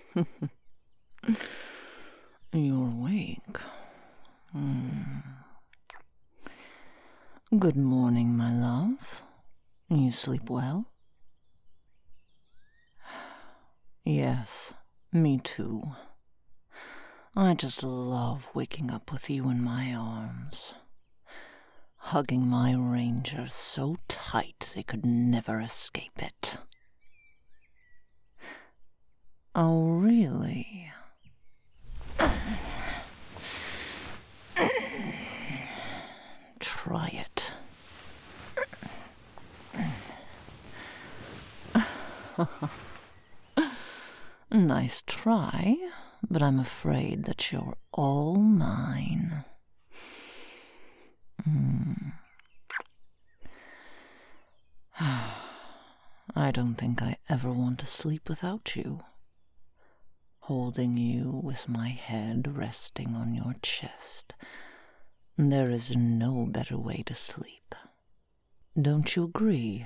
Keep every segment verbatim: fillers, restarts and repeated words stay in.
You're awake. Mm. Good morning, my love. You sleep well? Yes, me too. I just love waking up with you in my arms, hugging my Ranger so tight they could never escape it. Oh, really? Try it. Nice try, but I'm afraid that you're all mine. Mm. I don't think I ever want to sleep without you. Holding you with my head resting on your chest. There is no better way to sleep. Don't you agree?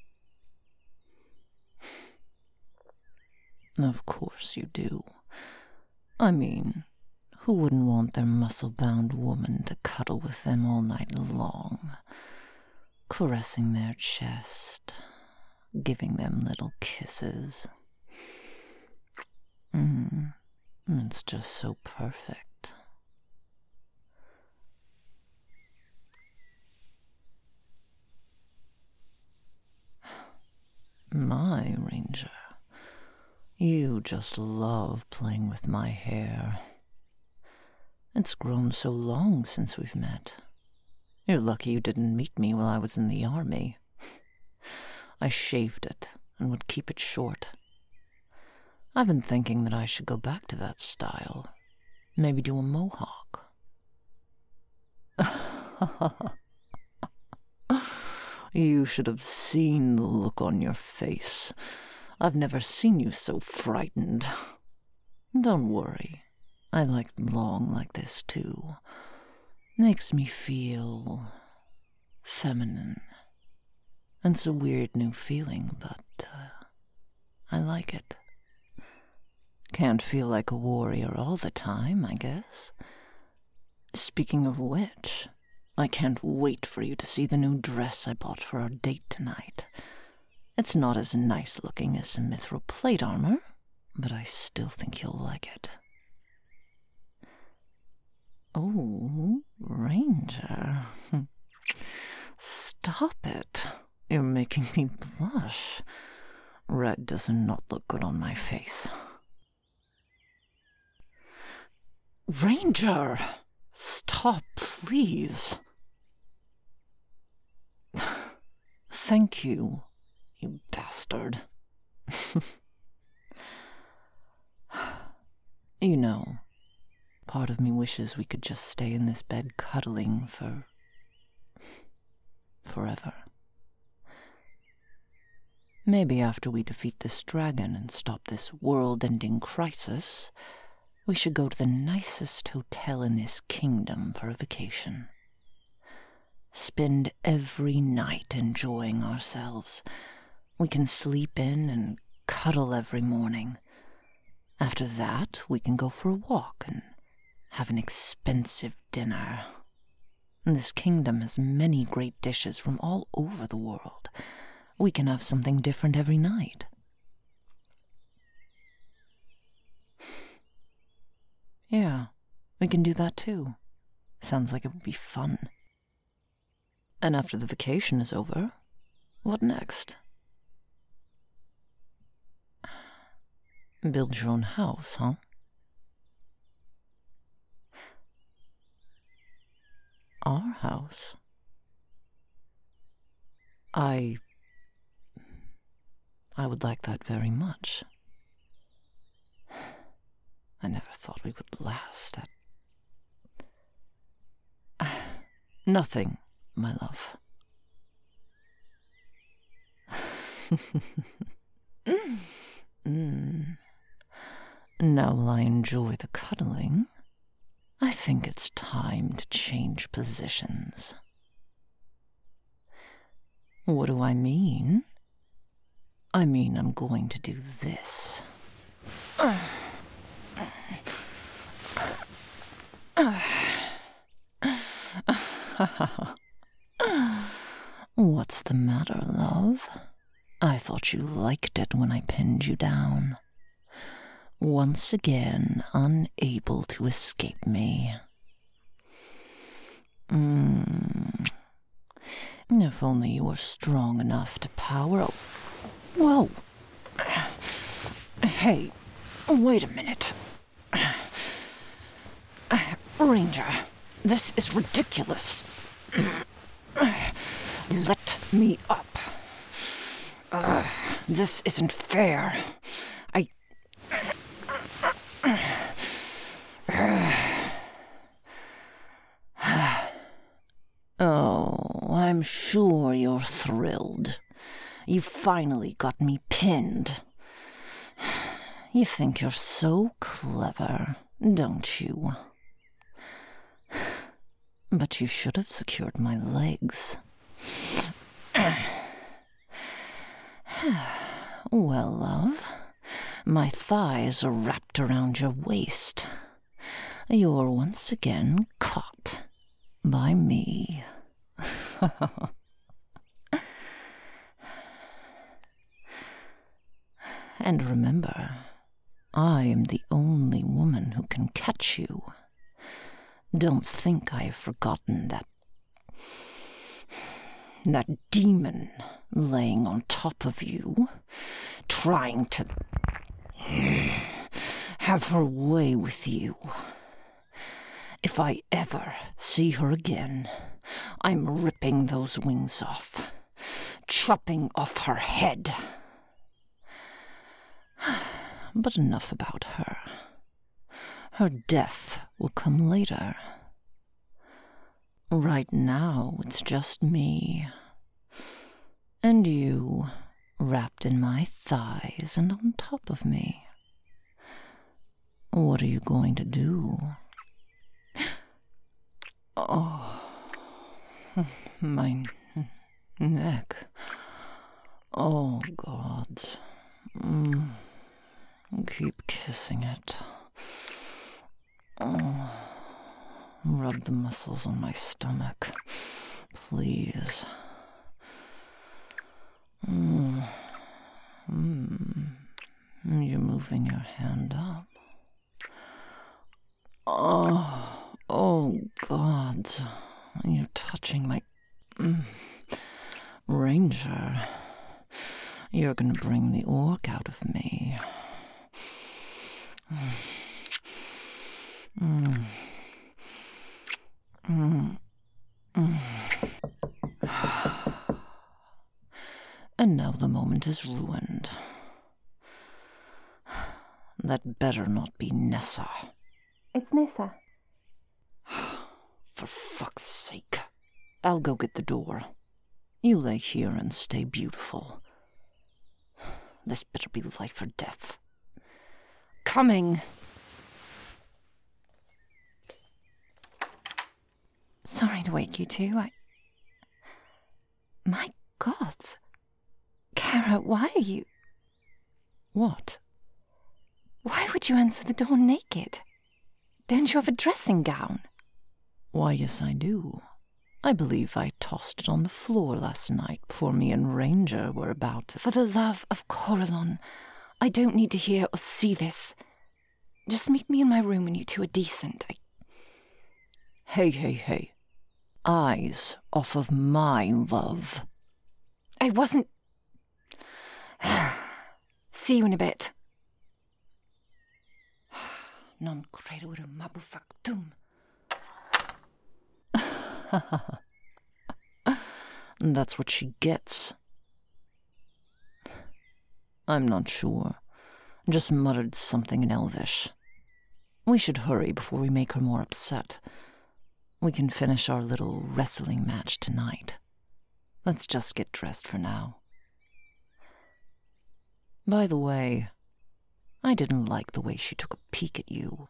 Of course you do. I mean, who wouldn't want their muscle-bound woman to cuddle with them all night long, caressing their chest, giving them little kisses? Mm, it's just so perfect. My Ranger, you just love playing with my hair. It's grown so long since we've met. You're lucky you didn't meet me while I was in the army. I shaved it and would keep it short. I've been thinking that I should go back to that style. Maybe do a mohawk. You should have seen the look on your face. I've never seen you so frightened. Don't worry. I like them long like this, too. Makes me feel feminine. It's a weird new feeling, but uh, I like it. Can't feel like a warrior all the time, I guess. Speaking of which, I can't wait for you to see the new dress I bought for our date tonight. It's not as nice looking as some mithril plate armor, but I still think you'll like it. Oh, Ranger. Stop it. You're making me blush. Red does not look good on my face. Ranger! Stop, please. Thank you, you bastard. You know, part of me wishes we could just stay in this bed cuddling for... forever. Maybe after we defeat this dragon and stop this world-ending crisis, we should go to the nicest hotel in this kingdom for a vacation. Spend every night enjoying ourselves. We can sleep in and cuddle every morning. After that, we can go for a walk and have an expensive dinner. This kingdom has many great dishes from all over the world. We can have something different every night. Yeah, we can do that too. Sounds like it would be fun. And after the vacation is over, what next? Build your own house, huh? Our house? I... I would like that very much. I never thought we would last at... Nothing, my love. mm. Now while I enjoy the cuddling, I think it's time to change positions. What do I mean? I mean I'm going to do this. What's the matter, love? I thought you liked it when I pinned you down. Once again, unable to escape me. Mm. If only you were strong enough to power... Whoa! Hey, wait a minute. Ranger, this is ridiculous. Let me up. Uh, this isn't fair. I... Oh, I'm sure you're thrilled. You finally got me pinned. You think you're so clever, don't you? But you should have secured my legs. Well, love, my thighs are wrapped around your waist. You're once again caught by me. And remember, I am the only woman who can catch you. Don't think I have forgotten that... that demon laying on top of you, trying to have her way with you. If I ever see her again, I'm ripping those wings off, chopping off her head. But enough about her. Her death will come later. Right now, it's just me. And you, wrapped in my thighs and on top of me. What are you going to do? Oh, my neck. Oh, God. Mm. Keep kissing it. Oh, rub the muscles on my stomach, please. Mm. Mm. You're moving your hand up. Oh, oh, God. You're touching my... Mm. Ranger, you're gonna bring the orc out of me. Mm. Mm. Mm. And now the moment is ruined. That better not be Nessa. It's Nessa. For fuck's sake. I'll go get the door. You lay here and stay beautiful. This better be life or death. Coming! Sorry to wake you two. I... My gods. Kara, why are you... What? Why would you answer the door naked? Don't you have a dressing gown? Why, yes, I do. I believe I tossed it on the floor last night before me and Ranger were about to... For the love of Corellon, I don't need to hear or see this. Just meet me in my room when you two are decent. I... Hey, hey, hey. Eyes off of my love. I wasn't... See you in a bit. Non credo mabu factum. That's what she gets. I'm not sure. Just muttered something in Elvish. We should hurry before we make her more upset. We can finish our little wrestling match tonight. Let's just get dressed for now. By the way, I didn't like the way she took a peek at you.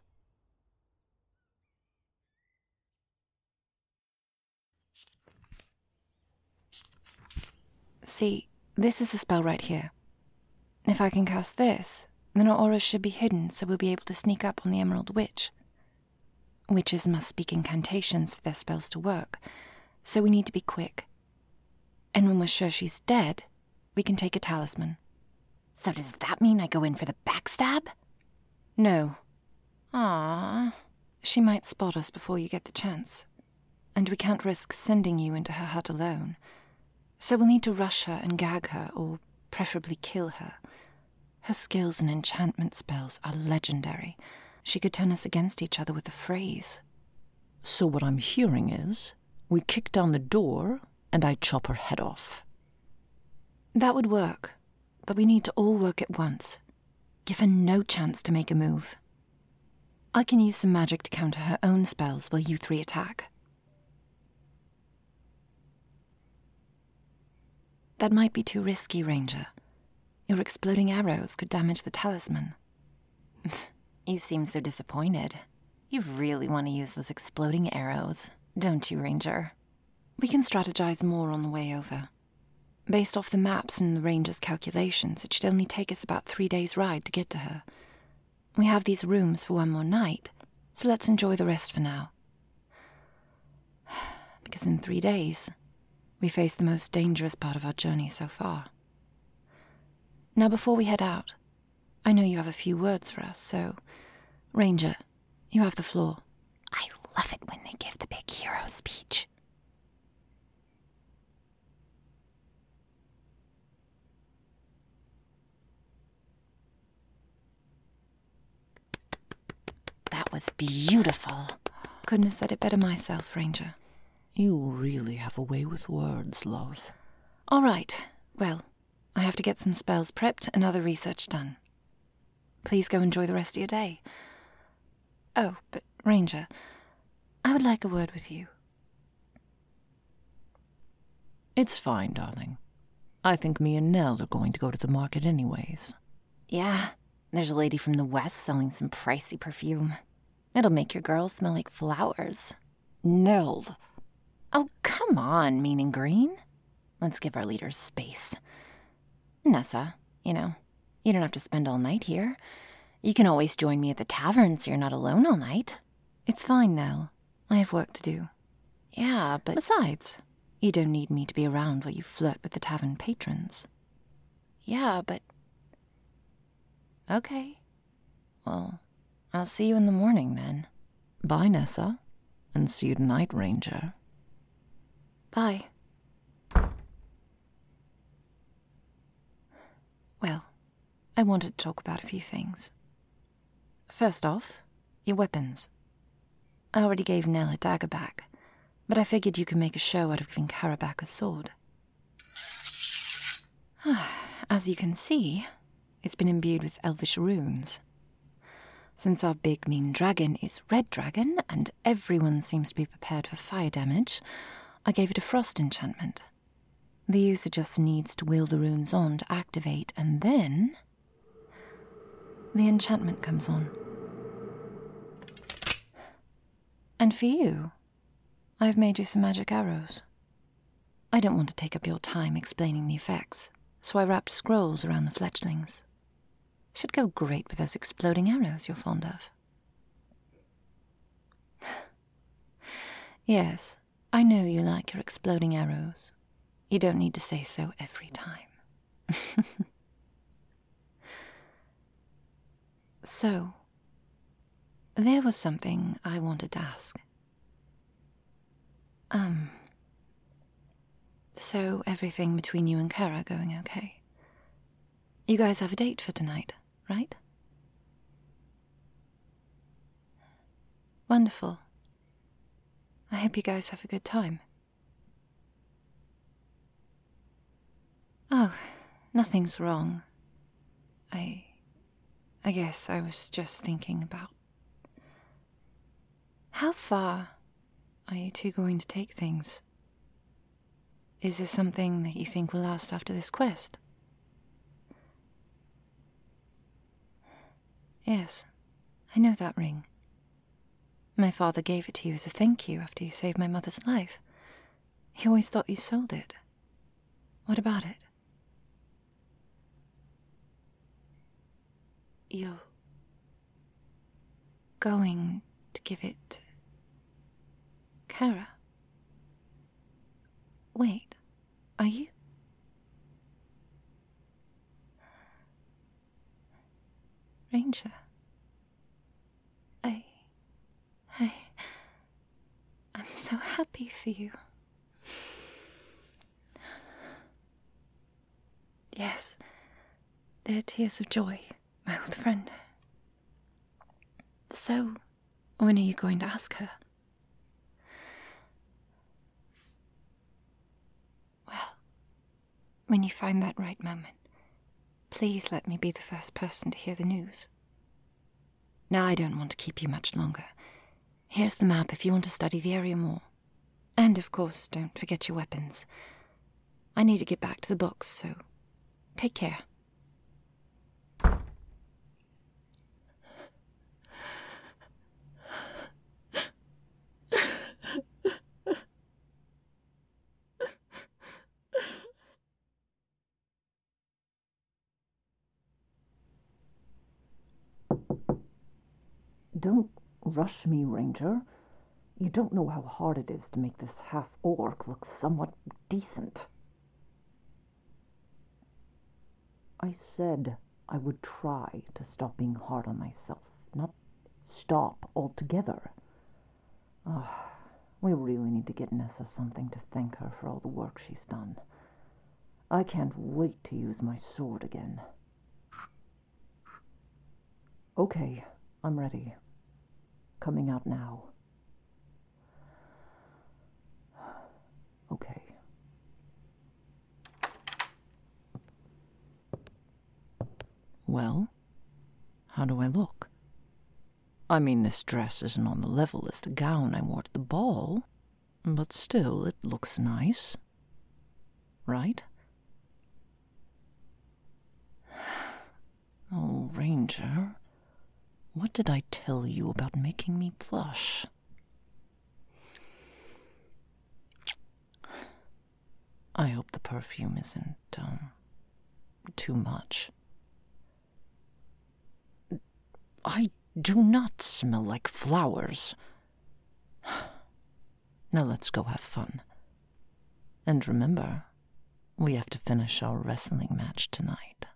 See, this is the spell right here. If I can cast this, Then our auras should be hidden, so we'll be able to sneak up on the Emerald Witch. Witches must speak incantations for their spells to work, so we need to be quick. And when we're sure she's dead, we can take a talisman. So does that mean I go in for the backstab? No. Aww. She might spot us before you get the chance. And we can't risk sending you into her hut alone. So we'll need to rush her and gag her, or preferably kill her. Her skills and enchantment spells are legendary. She could turn us against each other with a phrase. So what I'm hearing is, we kick down the door, and I chop her head off. That would work, but we need to all work at once. Give her no chance to make a move. I can use some magic to counter her own spells while you three attack. That might be too risky, Ranger. Your exploding arrows could damage the talisman. You seem so disappointed. You really want to use those exploding arrows, don't you, Ranger? We can strategize more on the way over. Based off the maps and the Ranger's calculations, it should only take us about three days' ride to get to her. We have these rooms for one more night, so let's enjoy the rest for now. Because in three days, we face the most dangerous part of our journey so far. Now, before we head out, I know you have a few words for us, so, Ranger, you have the floor. I love it when they give the big hero speech. That was beautiful. Couldn't have said it better myself, Ranger. You really have a way with words, love. All right. Well, I have to get some spells prepped and other research done. Please go enjoy the rest of your day. Oh, but Ranger, I would like a word with you. It's fine, darling. I think me and Nell are going to go to the market anyways. Yeah, there's a lady from the West selling some pricey perfume. It'll make your girls smell like flowers. Nell! Oh, come on, Mean and Green. Let's give our leaders space. Nessa, you know, you don't have to spend all night here. You can always join me at the tavern so you're not alone all night. It's fine, Nell. I have work to do. Yeah, but... Besides, you don't need me to be around while you flirt with the tavern patrons. Yeah, but... Okay. Well, I'll see you in the morning, then. Bye, Nessa. And see you tonight, Ranger. Bye. Well, I wanted to talk about a few things. First off, your weapons. I already gave Nell her dagger back, but I figured you could make a show out of giving Kara back a sword. As you can see, it's been imbued with elvish runes. Since our big mean dragon is Red Dragon, and everyone seems to be prepared for fire damage, I gave it a frost enchantment. The user just needs to will the runes on to activate, and then the enchantment comes on. And for you, I've made you some magic arrows. I don't want to take up your time explaining the effects, so I wrapped scrolls around the fletchlings. Should go great with those exploding arrows you're fond of. Yes, I know you like your exploding arrows. You don't need to say so every time. So, there was something I wanted to ask. Um, so everything between you and Kara going okay? You guys have a date for tonight, right? Wonderful. I hope you guys have a good time. Oh, nothing's wrong. I... I guess I was just thinking about... How far are you two going to take things? Is this something that you think will last after this quest? Yes, I know that ring. My father gave it to you as a thank you after you saved my mother's life. He always thought you sold it. What about it? You're going to give it to Kara? Wait, are you? Ranger, I... I... I'm so happy for you. Yes, they're tears of joy, my old friend. So, when are you going to ask her? Well, when you find that right moment, please let me be the first person to hear the news. Now I don't want to keep you much longer. Here's the map if you want to study the area more. And of course, don't forget your weapons. I need to get back to the books, so take care. Don't rush me, Ranger. You don't know how hard it is to make this half-orc look somewhat decent. I said I would try to stop being hard on myself, not stop altogether. Oh, we really need to get Nessa something to thank her for all the work she's done. I can't wait to use my sword again. Okay, I'm ready. Coming out now. Okay. Well, how do I look? I mean, this dress isn't on the level as the gown I wore to the ball, but still, it looks nice. Right? Oh, Ranger, what did I tell you about making me blush? I hope the perfume isn't, um, too much. I do not smell like flowers. Now let's go have fun. And remember, we have to finish our wrestling match tonight.